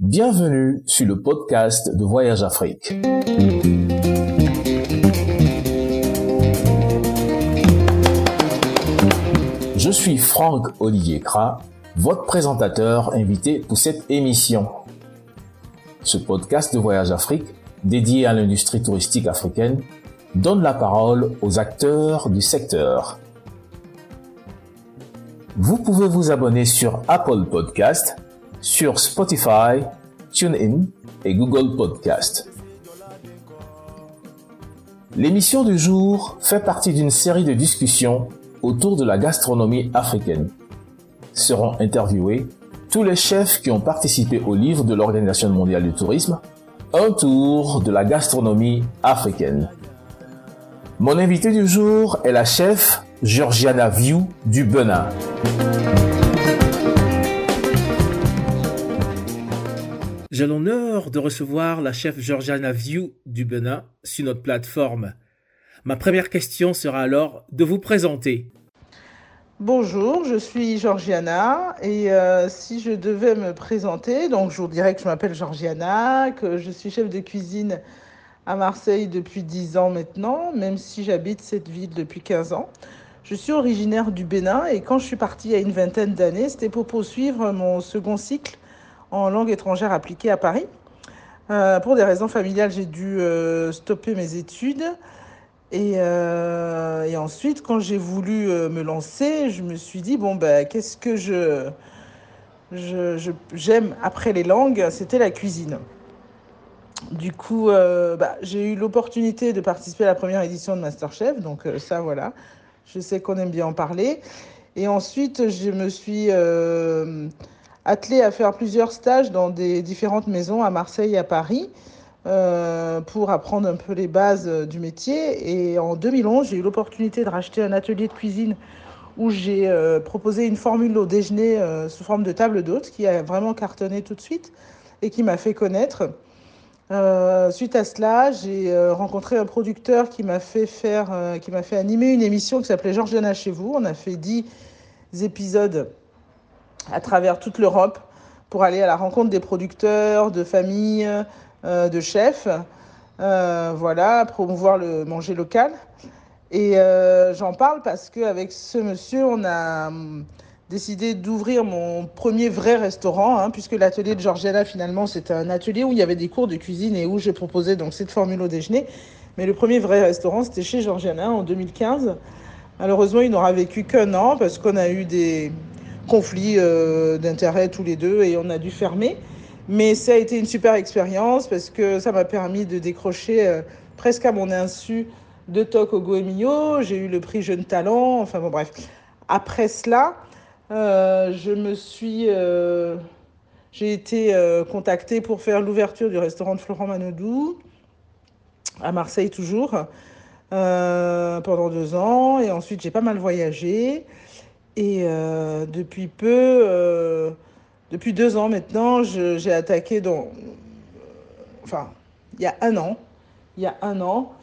Bienvenue sur le podcast de Voyage Afrique. Je suis Franck Olivier Kra, votre présentateur invité pour cette émission. Ce podcast de Voyage Afrique, dédié à l'industrie touristique africaine, donne la parole aux acteurs du secteur. Vous pouvez vous abonner sur Apple Podcast, sur Spotify, TuneIn et Google Podcast. L'émission du jour fait partie d'une série de discussions autour de la gastronomie africaine. Seront interviewés tous les chefs qui ont participé au livre de l'Organisation mondiale du tourisme, Un tour de la gastronomie africaine. Mon invité du jour est la chef Georgiana Viu du Bénin. J'ai l'honneur de recevoir la chef Georgiana Viu du Bénin sur notre plateforme. Ma première question sera alors de vous présenter. Bonjour, je suis Georgiana et si je devais me présenter, donc je vous dirais que je m'appelle Georgiana, que je suis chef de cuisine à Marseille depuis 10 ans maintenant, même si j'habite cette ville depuis 15 ans. Je suis originaire du Bénin et quand je suis partie il y a une vingtaine d'années, c'était pour poursuivre mon second cycle en langue étrangère appliquée à Paris. Pour des raisons familiales, j'ai dû stopper mes études. Et ensuite, quand j'ai voulu me lancer, je me suis dit, qu'est-ce que j'aime après les langues? C'était la cuisine. Du coup, j'ai eu l'opportunité de participer à la première édition de MasterChef. Donc ça, voilà, je sais qu'on aime bien en parler. Et ensuite, je me suis attelée à faire plusieurs stages dans des différentes maisons à Marseille et à Paris pour apprendre un peu les bases du métier. Et en 2011, j'ai eu l'opportunité de racheter un atelier de cuisine où j'ai proposé une formule au déjeuner sous forme de table d'hôte qui a vraiment cartonné tout de suite et qui m'a fait connaître. Suite à cela, j'ai rencontré un producteur qui m'a fait animer une émission qui s'appelait Georgiana chez vous. On a fait 10 épisodes à travers toute l'Europe pour aller à la rencontre des producteurs, de familles, de chefs, promouvoir le manger local. Et j'en parle parce qu'avec ce monsieur, on a décidé d'ouvrir mon premier vrai restaurant, puisque l'atelier de Georgiana, finalement, c'était un atelier où il y avait des cours de cuisine et où je proposais donc cette formule au déjeuner. Mais le premier vrai restaurant, c'était chez Georgiana en 2015. Malheureusement, il n'aura vécu qu'un an parce qu'on a eu des conflits d'intérêts tous les deux et on a dû fermer. Mais ça a été une super expérience parce que ça m'a permis de décrocher presque à mon insu 2 TOC au Goemio. J'ai eu le prix Jeune Talent. Enfin bon, bref. Après cela, j'ai été contactée pour faire l'ouverture du restaurant de Florent Manodou à Marseille toujours pendant 2 ans. Et ensuite, j'ai pas mal voyagé. Et depuis 2 ans maintenant, j'ai attaqué il y a un an,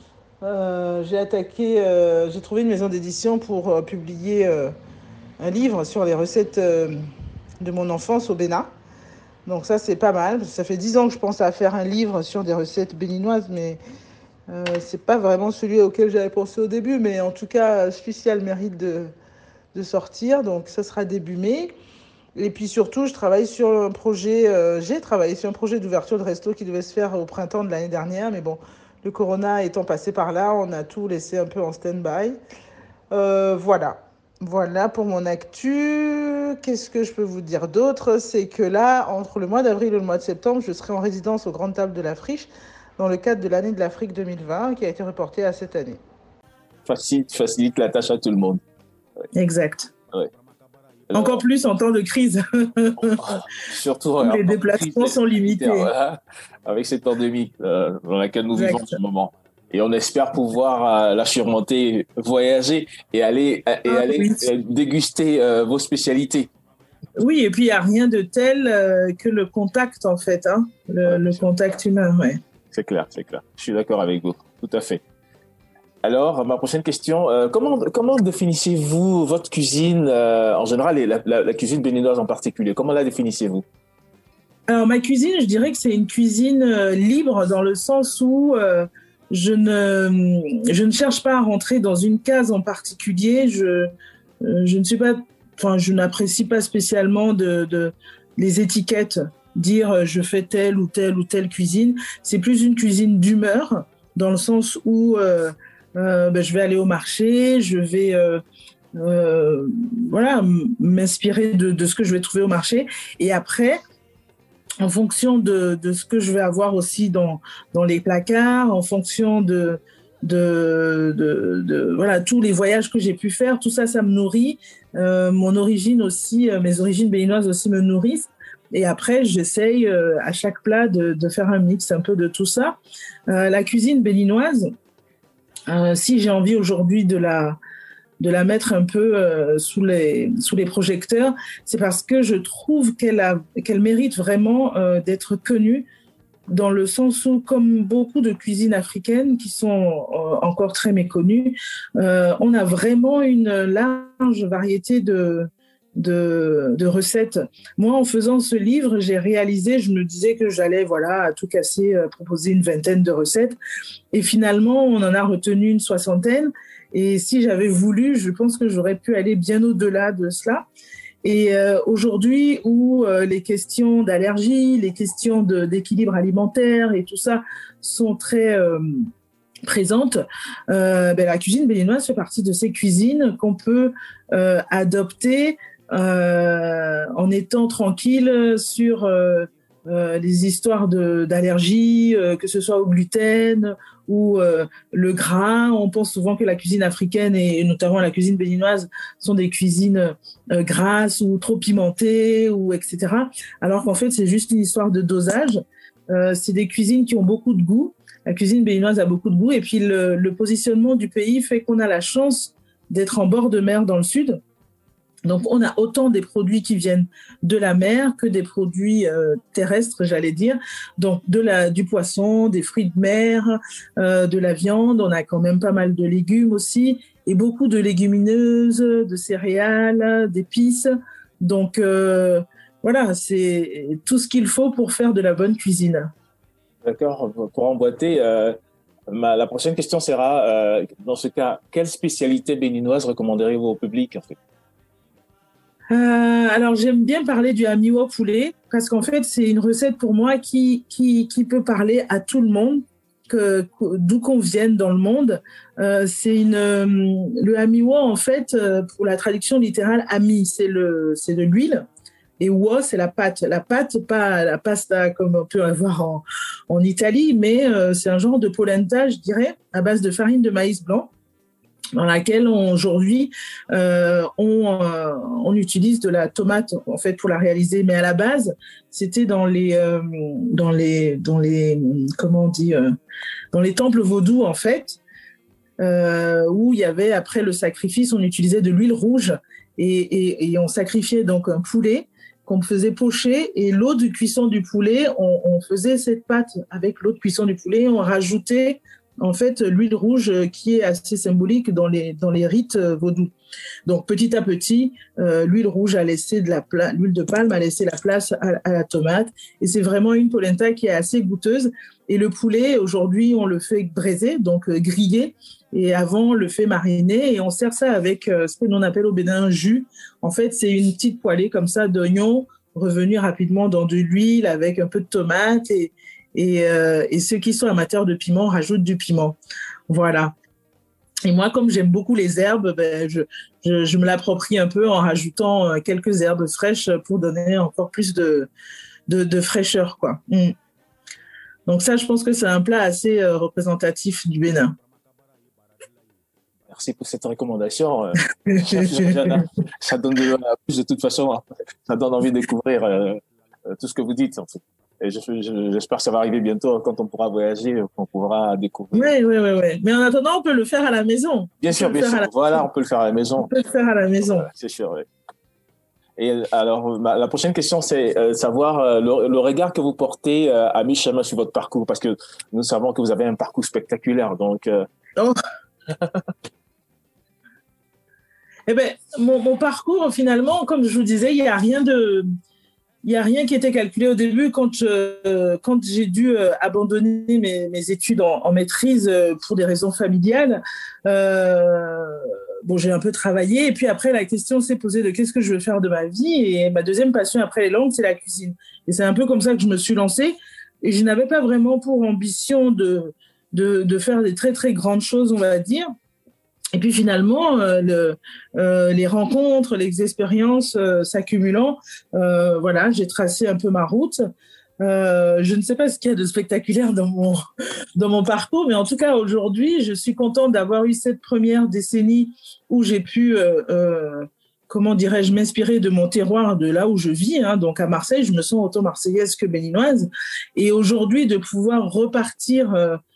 j'ai trouvé une maison d'édition pour publier un livre sur les recettes de mon enfance au Bénin. Donc ça, c'est pas mal. Ça fait 10 ans que je pense à faire un livre sur des recettes béninoises, mais c'est pas vraiment celui auquel j'avais pensé au début. Mais en tout cas, celui-ci a le mérite de sortir. Donc ça sera début mai. Et puis surtout, j'ai travaillé sur un projet d'ouverture de resto qui devait se faire au printemps de l'année dernière. Mais bon, le corona étant passé par là, on a tout laissé un peu en stand-by. Voilà pour mon actu. Qu'est-ce que je peux vous dire d'autre? C'est que là, entre le mois d'avril et le mois de septembre, je serai en résidence aux Grandes Tables de la Friche dans le cadre de l'année de l'Afrique 2020 qui a été reportée à cette année. Facilite la tâche à tout le monde. Exact. Ouais. Alors, encore plus en temps de crise. Surtout, les déplacements sont limités. Voilà, avec cette pandémie dans laquelle nous vivons en ce moment. Et on espère pouvoir la surmonter, voyager et aller déguster vos spécialités. Oui, et puis il n'y a rien de tel que le contact, en fait, le contact humain. Ouais. C'est clair. Je suis d'accord avec vous, tout à fait. Alors, ma prochaine question, comment définissez-vous votre cuisine en général et la cuisine béninoise en particulier? Comment la définissez-vous? Alors, ma cuisine, je dirais que c'est une cuisine libre dans le sens où je ne cherche pas à rentrer dans une case en particulier. Je ne suis pas, enfin, je n'apprécie pas spécialement les étiquettes, dire je fais telle ou telle ou telle cuisine. C'est plus une cuisine d'humeur, dans le sens où je vais aller au marché, je vais voilà, m'inspirer de ce que je vais trouver au marché. Et après, en fonction de ce que je vais avoir aussi dans les placards, en fonction de voilà, tous les voyages que j'ai pu faire, tout ça, ça me nourrit. Mon origine aussi, mes origines béninoises aussi me nourrissent. Et après, j'essaye à chaque plat de faire un mix un peu de tout ça. La cuisine béninoise, si j'ai envie aujourd'hui de la mettre un peu sous les projecteurs, c'est parce que je trouve qu'elle mérite vraiment d'être connue, dans le sens où, comme beaucoup de cuisines africaines qui sont encore très méconnues, on a vraiment une large variété de recettes. Moi, en faisant ce livre, j'ai réalisé, je me disais que j'allais, voilà, à tout casser, proposer une vingtaine de recettes. Et finalement, on en a retenu une soixantaine. Et si j'avais voulu, je pense que j'aurais pu aller bien au-delà de cela. Et aujourd'hui, où les questions d'allergie, les questions d'équilibre alimentaire et tout ça sont très présentes, la cuisine béninoise fait partie de ces cuisines qu'on peut adopter en étant tranquille sur les histoires d'allergie, que ce soit au gluten ou le gras. On pense souvent que la cuisine africaine et notamment la cuisine béninoise sont des cuisines grasses ou trop pimentées, ou etc. Alors qu'en fait, c'est juste une histoire de dosage. C'est des cuisines qui ont beaucoup de goût. La cuisine béninoise a beaucoup de goût. Et puis, le positionnement du pays fait qu'on a la chance d'être en bord de mer dans le sud. Donc, on a autant des produits qui viennent de la mer que des produits terrestres, j'allais dire. Donc, du poisson, des fruits de mer, de la viande. On a quand même pas mal de légumes aussi, et beaucoup de légumineuses, de céréales, d'épices. Donc, voilà, c'est tout ce qu'il faut pour faire de la bonne cuisine. D'accord, pour emboîter, la prochaine question sera, dans ce cas, quelle spécialité béninoise recommanderiez-vous au public, en fait? Alors, j'aime bien parler du amiwa poulet, parce qu'en fait, c'est une recette pour moi qui peut parler à tout le monde, d'où qu'on vienne dans le monde. Le amiwa, en fait, pour la traduction littérale, ami, c'est de l'huile. Et wa, c'est la pâte. La pâte, pas la pasta comme on peut avoir en Italie, mais c'est un genre de polenta, je dirais, à base de farine de maïs blanc, dans laquelle aujourd'hui on utilise de la tomate en fait pour la réaliser, mais à la base c'était dans les comment on dit, dans les temples vaudous en fait, où il y avait, après le sacrifice, on utilisait de l'huile rouge et on sacrifiait donc un poulet qu'on faisait pocher, et l'eau de cuisson du poulet, on faisait cette pâte avec l'eau de cuisson du poulet, on rajoutait en fait l'huile rouge qui est assez symbolique dans les rites vaudous. Donc petit à petit, l'huile rouge a laissé l'huile de palme a laissé la place à la tomate, et c'est vraiment une polenta qui est assez goûteuse. Et le poulet, aujourd'hui, on le fait braiser, donc grillé, et avant on le fait mariner, et on sert ça avec ce que l'on appelle au Bénin un jus. En fait, c'est une petite poêlée comme ça d'oignons revenus rapidement dans de l'huile avec un peu de tomate, et ceux qui sont amateurs de piment rajoutent du piment. Voilà. Et moi, comme j'aime beaucoup les herbes, je me l'approprie un peu en rajoutant quelques herbes fraîches pour donner encore plus de fraîcheur, quoi. Donc ça, je pense que c'est un plat assez représentatif du Bénin. Merci pour cette recommandation. Ça donne de plus, de toute façon, ça donne envie de découvrir tout ce que vous dites, en fait. Et j'espère que ça va arriver bientôt, quand on pourra voyager, qu'on pourra découvrir. Oui. Mais en attendant, on peut le faire à la maison. Bien sûr. Voilà, on peut le faire à la maison. On peut le faire à la maison. C'est sûr, oui. Et alors, la prochaine question, c'est savoir le regard que vous portez à mi-chemin sur votre parcours, parce que nous savons que vous avez un parcours spectaculaire. Donc, Oh. Eh ben, mon parcours, finalement, comme je vous disais, il n'y a rien de il y a rien qui était calculé au début quand j'ai dû abandonner mes études en maîtrise pour des raisons familiales. Bon, j'ai un peu travaillé et puis après la question s'est posée de qu'est-ce que je veux faire de ma vie, et ma deuxième passion après les langues, c'est la cuisine. Et c'est un peu comme ça que je me suis lancée, et je n'avais pas vraiment pour ambition de faire des très très grandes choses, on va dire. Et puis finalement, les rencontres, les expériences s'accumulant, voilà, j'ai tracé un peu ma route. Je ne sais pas ce qu'il y a de spectaculaire dans mon parcours, mais en tout cas aujourd'hui, je suis contente d'avoir eu cette première décennie où j'ai pu, comment dirais-je, m'inspirer de mon terroir, de là où je vis. Hein. Donc à Marseille, je me sens autant marseillaise que béninoise. Et aujourd'hui, de pouvoir repartir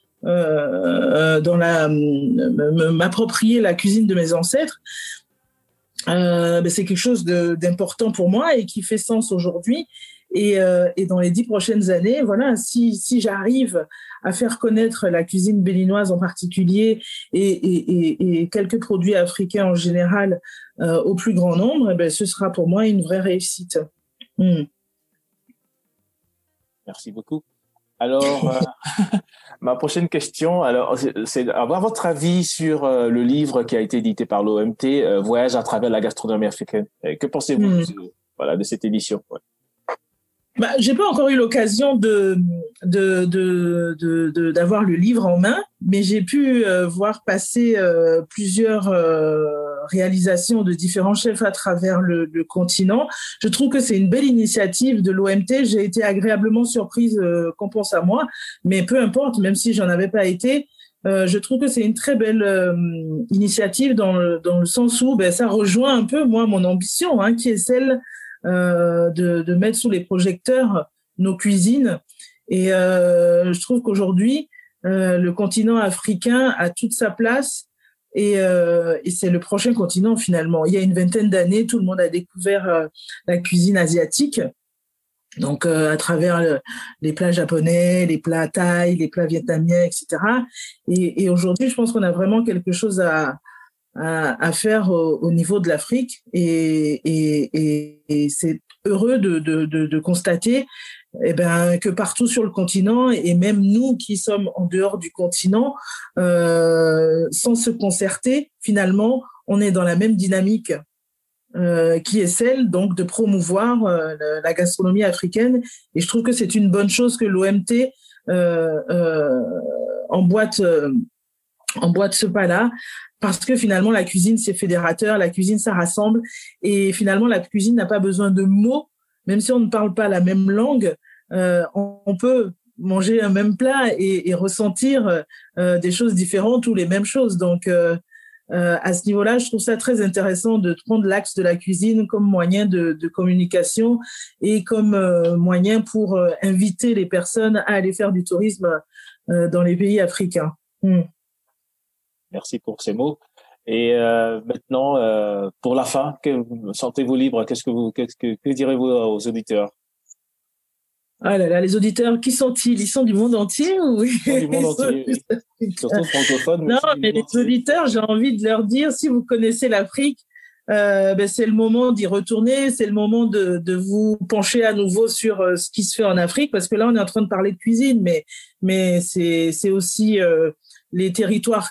m'approprier la cuisine de mes ancêtres, c'est quelque chose d'important pour moi et qui fait sens aujourd'hui. Et dans les 10 prochaines années, voilà, si j'arrive à faire connaître la cuisine béninoise en particulier et quelques produits africains en général au plus grand nombre, ce sera pour moi une vraie réussite. Merci beaucoup. Alors, ma prochaine question, alors, c'est avoir votre avis sur le livre qui a été édité par l'OMT, Voyage à travers la gastronomie africaine. Que pensez-vous de cette édition? Ouais. J'ai pas encore eu l'occasion d'avoir le livre en main, mais j'ai pu voir passer plusieurs réalisations de différents chefs à travers le continent. Je trouve que c'est une belle initiative de l'OMT. J'ai été agréablement surprise qu'on pense à moi, mais peu importe, même si j'en avais pas été, je trouve que c'est une très belle initiative dans le sens où ça rejoint un peu moi mon ambition, hein, qui est celle de mettre sous les projecteurs nos cuisines. Et je trouve qu'aujourd'hui, le continent africain a toute sa place, et c'est le prochain continent finalement. Il y a une vingtaine d'années, tout le monde a découvert la cuisine asiatique. Donc, à travers les plats japonais, les plats thaï, les plats vietnamiens, etc. Et aujourd'hui, je pense qu'on a vraiment quelque chose à faire au niveau de l'Afrique, et c'est heureux de constater que partout sur le continent, et même nous qui sommes en dehors du continent, sans se concerter, finalement, on est dans la même dynamique qui est celle donc de promouvoir la gastronomie africaine. Et je trouve que c'est une bonne chose que l'OMT emboîte ce pas-là, parce que finalement la cuisine c'est fédérateur, la cuisine ça rassemble, et finalement la cuisine n'a pas besoin de mots, même si on ne parle pas la même langue, on peut manger un même plat et ressentir des choses différentes ou les mêmes choses. Donc à ce niveau-là, je trouve ça très intéressant de prendre l'axe de la cuisine comme moyen de communication et comme moyen pour inviter les personnes à aller faire du tourisme dans les pays africains. Merci pour ces mots. Et maintenant, pour la fin, sentez-vous libre? Que direz-vous aux auditeurs? Ah là là, les auditeurs, qui sont-ils? Ils sont du monde entier ou Ils sont du monde entier, oui. Surtout francophones. Non, mais les auditeurs, j'ai envie de leur dire, si vous connaissez l'Afrique, c'est le moment d'y retourner, c'est le moment de vous pencher à nouveau sur ce qui se fait en Afrique, parce que là, on est en train de parler de cuisine, mais c'est aussi les territoires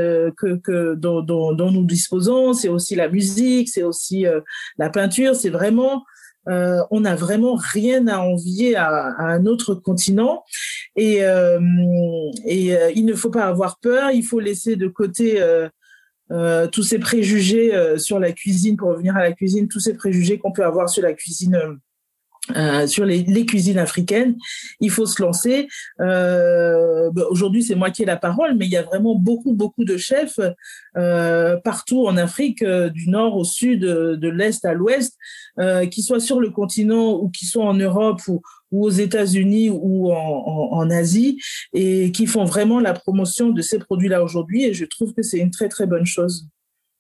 dont nous disposons, c'est aussi la musique, c'est aussi la peinture, c'est vraiment... on n'a vraiment rien à envier à un autre continent, et il ne faut pas avoir peur, il faut laisser de côté tous ces préjugés sur la cuisine, pour revenir à la cuisine, tous ces préjugés qu'on peut avoir sur la cuisine, sur les cuisines africaines. Il faut se lancer. Aujourd'hui, c'est moi qui ai la parole, mais il y a vraiment beaucoup de chefs partout en Afrique, du nord au sud, de l'est à l'ouest, qui soient sur le continent ou qui soient en Europe ou aux États-Unis ou en Asie, et qui font vraiment la promotion de ces produits-là aujourd'hui. Et je trouve que c'est une très très bonne chose.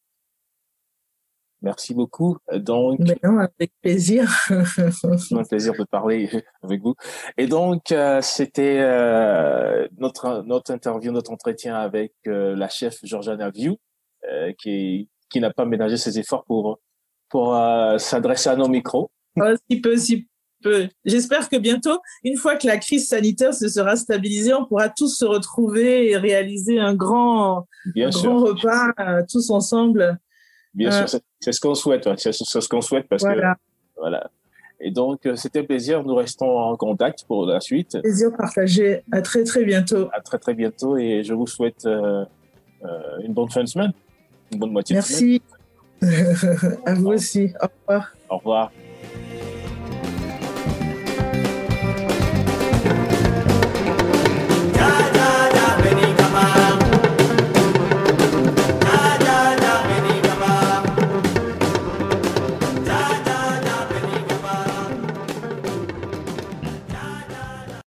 Merci beaucoup. Donc, avec plaisir. C'est un plaisir de parler avec vous. Et donc, c'était notre interview, notre entretien avec la chef Georgiana Viu, qui n'a pas ménagé ses efforts pour s'adresser à nos micros. Oh, si peu, J'espère que bientôt, une fois que la crise sanitaire se sera stabilisée, on pourra tous se retrouver et réaliser un grand repas tous ensemble. Bien sûr, c'est ce qu'on souhaite. Ouais. C'est ce qu'on souhaite parce que voilà. Et donc, c'était un plaisir. Nous restons en contact pour la suite. Plaisir partagé. À très, très bientôt. À très, très bientôt. Et je vous souhaite une bonne fin de semaine. Une bonne moitié de semaine. Merci. À vous aussi. Au revoir. Au revoir.